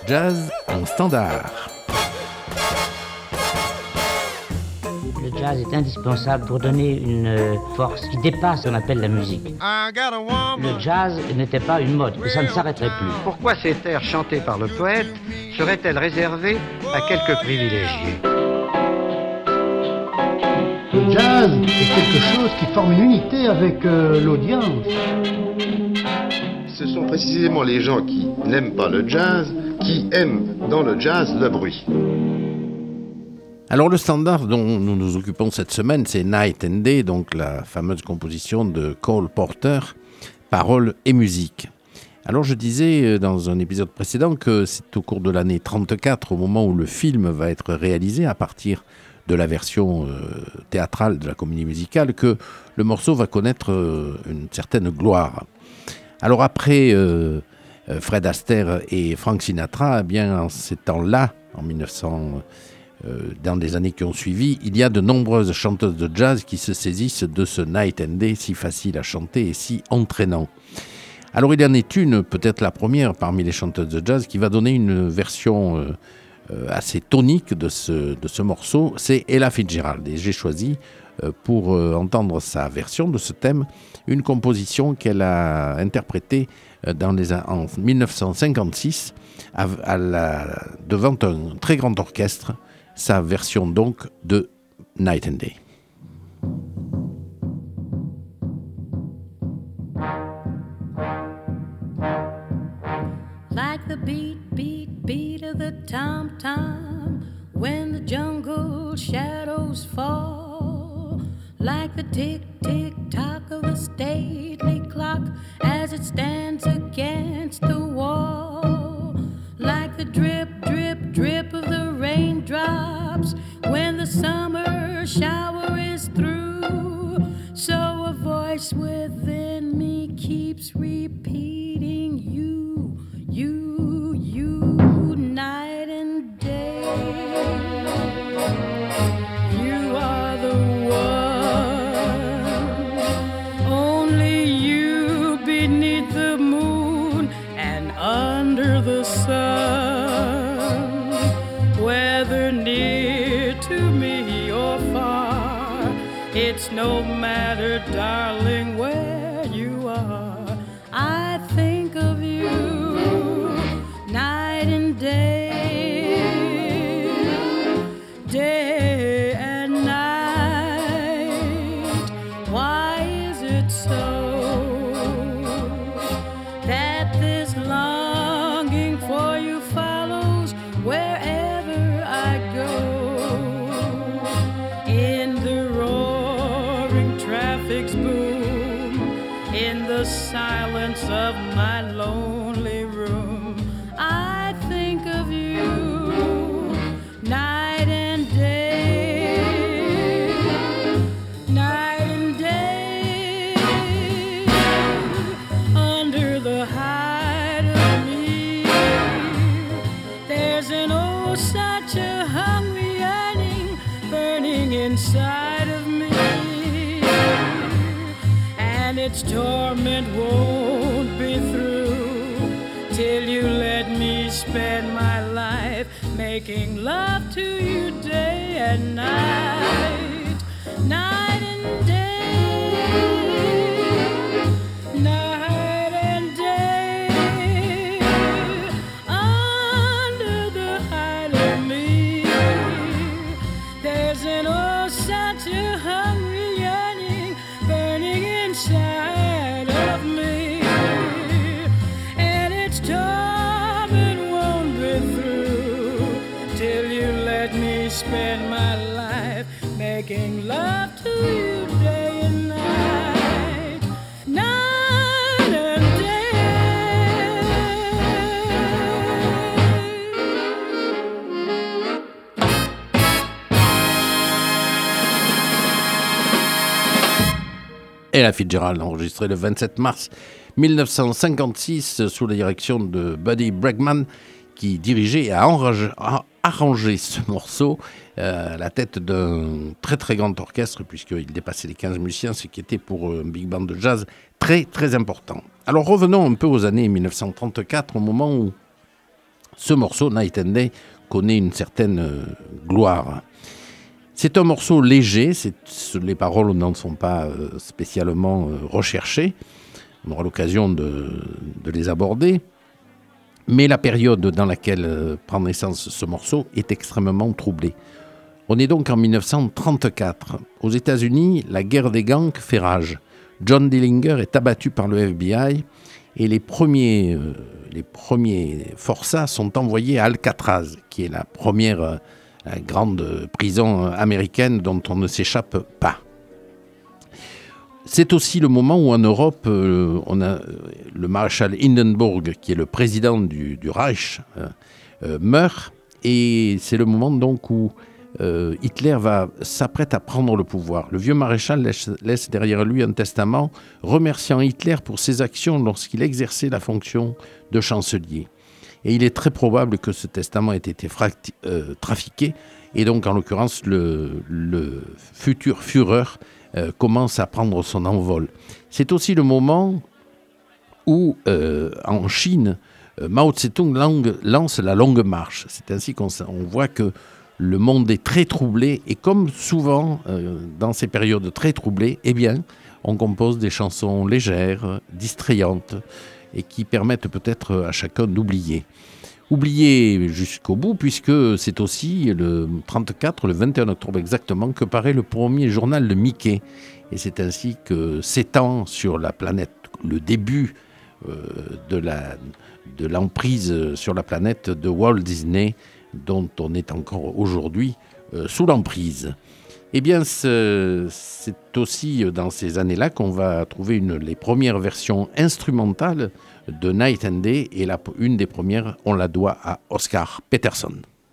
jazz en standard. Le jazz est indispensable pour donner une force qui dépasse ce qu'on appelle la musique. Le jazz n'était pas une mode, et ça ne s'arrêterait plus. Pourquoi cette ère chantée par le poète serait-elle réservée à quelques privilégiés ? Le jazz est quelque chose qui forme une unité avec l'audience. Ce sont précisément les gens qui n'aiment pas le jazz qui aiment dans le jazz le bruit. Alors le standard dont nous nous occupons cette semaine, c'est Night and Day, donc la fameuse composition de Cole Porter, paroles et musique. Alors je disais dans un épisode précédent que c'est au cours de l'année 1934, au moment où le film va être réalisé à partir de la version théâtrale de la comédie musicale, que le morceau va connaître une certaine gloire. Alors après Fred Astaire et Frank Sinatra, eh bien en ces temps-là, en 1900, dans les années qui ont suivi, il y a de nombreuses chanteuses de jazz qui se saisissent de ce Night and Day si facile à chanter et si entraînant. Alors il y en est une, peut-être la première parmi les chanteuses de jazz, qui va donner une version assez tonique de ce morceau, c'est Ella Fitzgerald. Et j'ai choisi pour entendre sa version de ce thème, une composition qu'elle a interprétée en 1956 devant un très grand orchestre, sa version donc de Night and Day. Like the beat, beat, beat of the tom-tom when the jungle shadows fall. Like the tick, tick, tock of a stately clock as it stands against the wall. Like the drip, drip, drip of the raindrops when the summer shower is through. So a voice within me keeps repeating you, you, you, night and day. You are the one, only you beneath the moon and under the sun. Whether near to me or far, it's no matter, darling, where you are. I think of you night and day, day and night. Why is it so that this longing for you follows wherever I go? In the roaring traffic's boom, in the silence of my lonely room, I think of you night and day, night and day. Under the hide of me, there's an oh such a hungry yearning burning inside of me, and its torment won't be through till you let me spend my life making love to you day and night, night and day, night and day. Under the hide of me, there's an oh such a hungry yearning burning inside of me, and its torment won't be through till you let me spend my life making love to you day and night, night and day. Ella Fitzgerald, enregistrée le 27 mars 1956 sous la direction de Buddy Bregman, qui dirigeait et a arrangé ce morceau à la tête d'un très très grand orchestre, puisqu'il dépassait les 15 musiciens, ce qui était pour un big band de jazz très très important. Alors revenons un peu aux années 1934, au moment où ce morceau, Night and Day, connaît une certaine gloire. C'est un morceau léger, les paroles n'en sont pas spécialement recherchées, on aura l'occasion de les aborder, mais la période dans laquelle prend naissance ce morceau est extrêmement troublée. On est donc en 1934. Aux États-Unis, la guerre des gangs fait rage. John Dillinger est abattu par le FBI et les premiers forçats sont envoyés à Alcatraz, qui est la première grande prison américaine dont on ne s'échappe pas. C'est aussi le moment où en Europe, on a le maréchal Hindenburg, qui est le président du Reich, meurt, et c'est le moment donc où Hitler s'apprête à prendre le pouvoir. Le vieux maréchal laisse derrière lui un testament remerciant Hitler pour ses actions lorsqu'il exerçait la fonction de chancelier. Et il est très probable que ce testament ait été trafiqué, et donc en l'occurrence le futur Führer commence à prendre son envol. C'est aussi le moment où en Chine, Mao Tse-tung lance la longue marche. C'est ainsi qu'on voit que le monde est très troublé, et comme souvent dans ces périodes très troublées, eh bien, on compose des chansons légères, distrayantes, et qui permettent peut-être à chacun d'oublier. Oublier jusqu'au bout, puisque c'est aussi le 34, le 21 octobre exactement, que paraît le premier journal de Mickey. Et c'est ainsi que s'étend sur la planète le début de l'emprise sur la planète de Walt Disney, dont on est encore aujourd'hui sous l'emprise. Eh bien, c'est aussi dans ces années-là qu'on va trouver les premières versions instrumentales de Night and Day, et une des premières, on la doit à Oscar Peterson.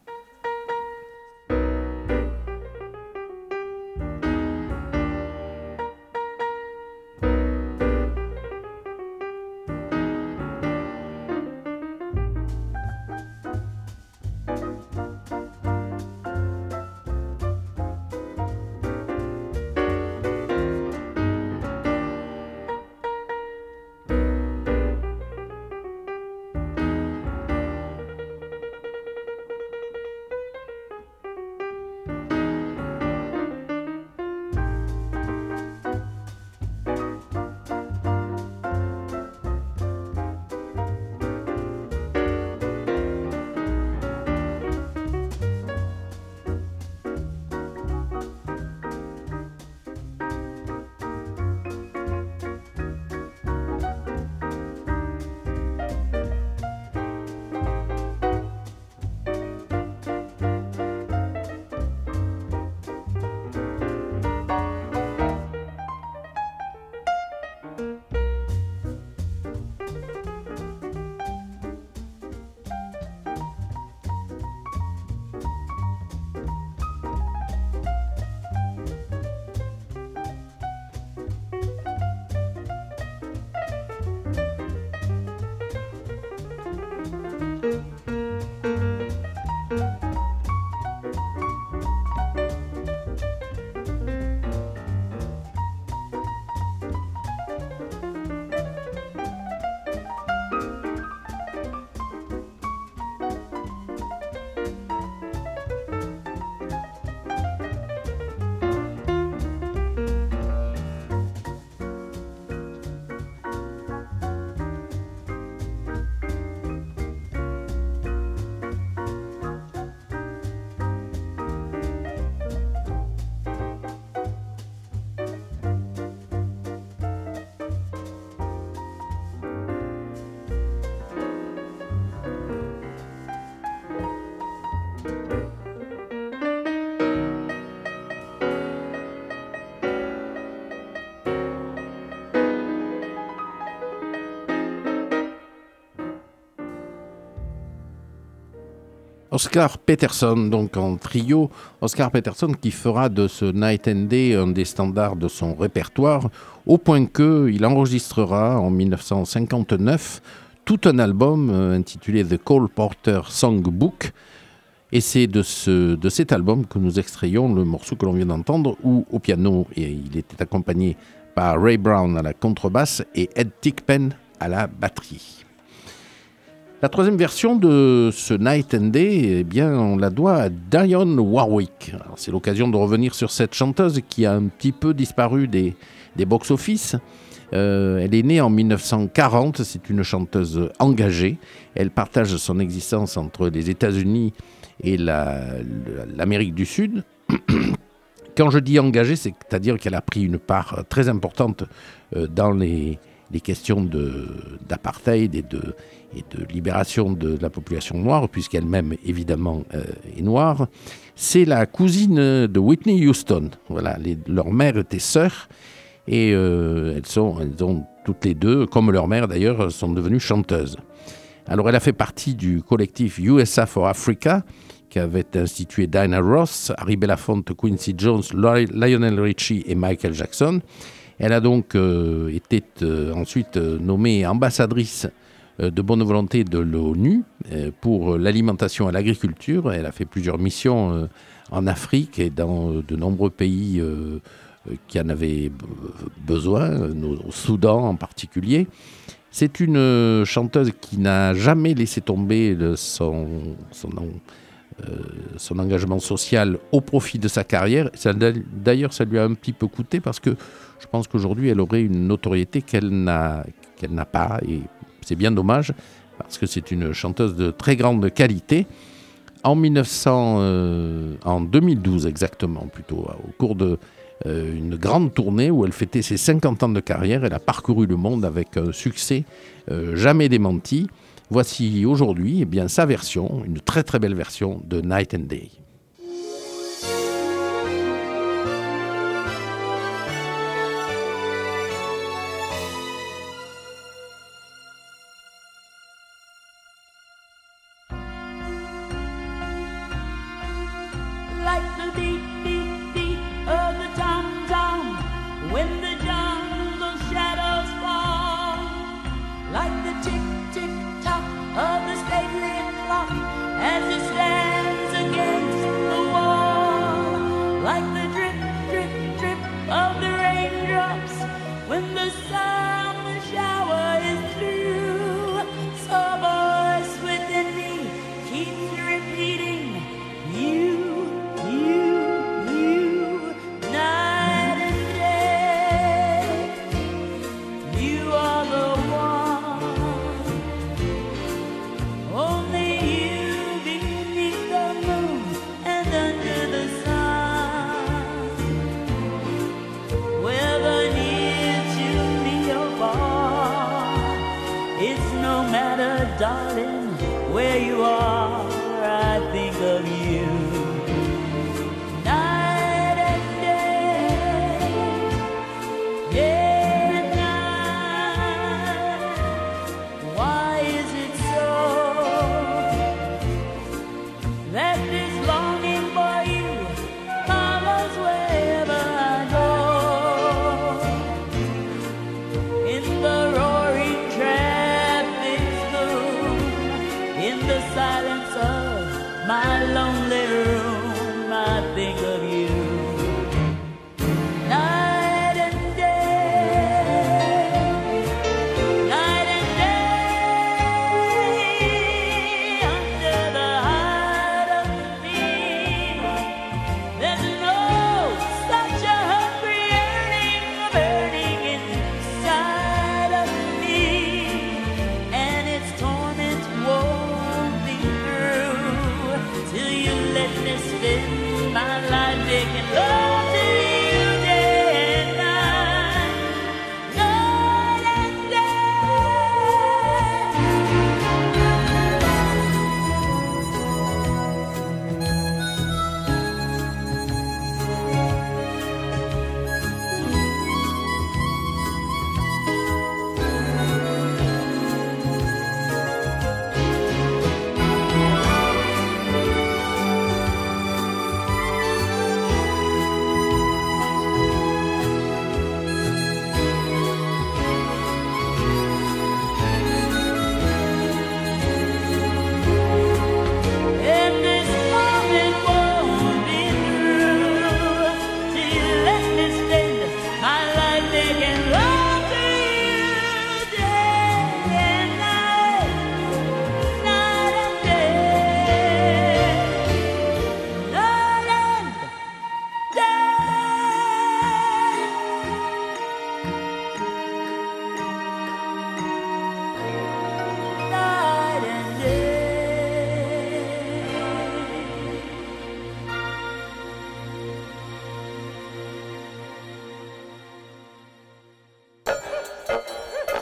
Oscar Peterson, donc en trio. Oscar Peterson qui fera de ce Night and Day un des standards de son répertoire, au point qu'il enregistrera en 1959 tout un album intitulé The Cole Porter Songbook. Et c'est de cet album que nous extrayons le morceau que l'on vient d'entendre, où au piano, et il était accompagné par Ray Brown à la contrebasse et Ed Thigpen à la batterie. La troisième version de ce Night and Day, eh bien, on la doit à Dionne Warwick. Alors, c'est l'occasion de revenir sur cette chanteuse qui a un petit peu disparu des box-office. Elle est née en 1940, c'est une chanteuse engagée. Elle partage son existence entre les États-Unis et l'Amérique du Sud. Quand je dis engagée, c'est-à-dire qu'elle a pris une part très importante dans les questions d'apartheid et de libération de la population noire, puisqu'elle-même, évidemment, est noire. C'est la cousine de Whitney Houston. Voilà, leurs mères étaient sœurs, et elles ont toutes les deux, comme leur mère d'ailleurs, sont devenues chanteuses. Alors, elle a fait partie du collectif USA for Africa, qu'avaient institué Diana Ross, Harry Belafonte, Quincy Jones, Lionel Richie et Michael Jackson. Elle a donc été ensuite nommée ambassadrice de bonne volonté de l'ONU pour l'alimentation et l'agriculture. Elle a fait plusieurs missions en Afrique et dans de nombreux pays qui en avaient besoin, au Soudan en particulier. C'est une chanteuse qui n'a jamais laissé tomber son engagement social au profit de sa carrière. D'ailleurs, ça lui a un petit peu coûté parce que je pense qu'aujourd'hui, elle aurait une notoriété qu'elle n'a pas. Et c'est bien dommage parce que c'est une chanteuse de très grande qualité. En 2012 exactement, plutôt, au cours d'une grande tournée où elle fêtait ses 50 ans de carrière, elle a parcouru le monde avec un succès jamais démenti. Voici aujourd'hui sa version, une très très belle version de Night and Day. Like the beat, beat, beat of the tom-tom when the jungle shadows fall, like the tick, tick, tock of the stately clock as it stands against the wall, like the drip, drip, drip of the raindrops when the summer shower is through. So a voice within me keeps repeating, you, night and day, you are the one. Only you beneath the moon and under the sun. Whether near to me or far, it's no matter, darling, where you are, I think of you. Night and day, day and night. Why is it so that this longing for you follows wherever I go? In the roaring traffic's boom, in the silence of my lonely room, I think of you. Night and day, night and day, under the hide of me, there's no such a hungry yearning burning inside of me, and its torment won't be through till you let me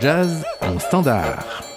jazz en standard.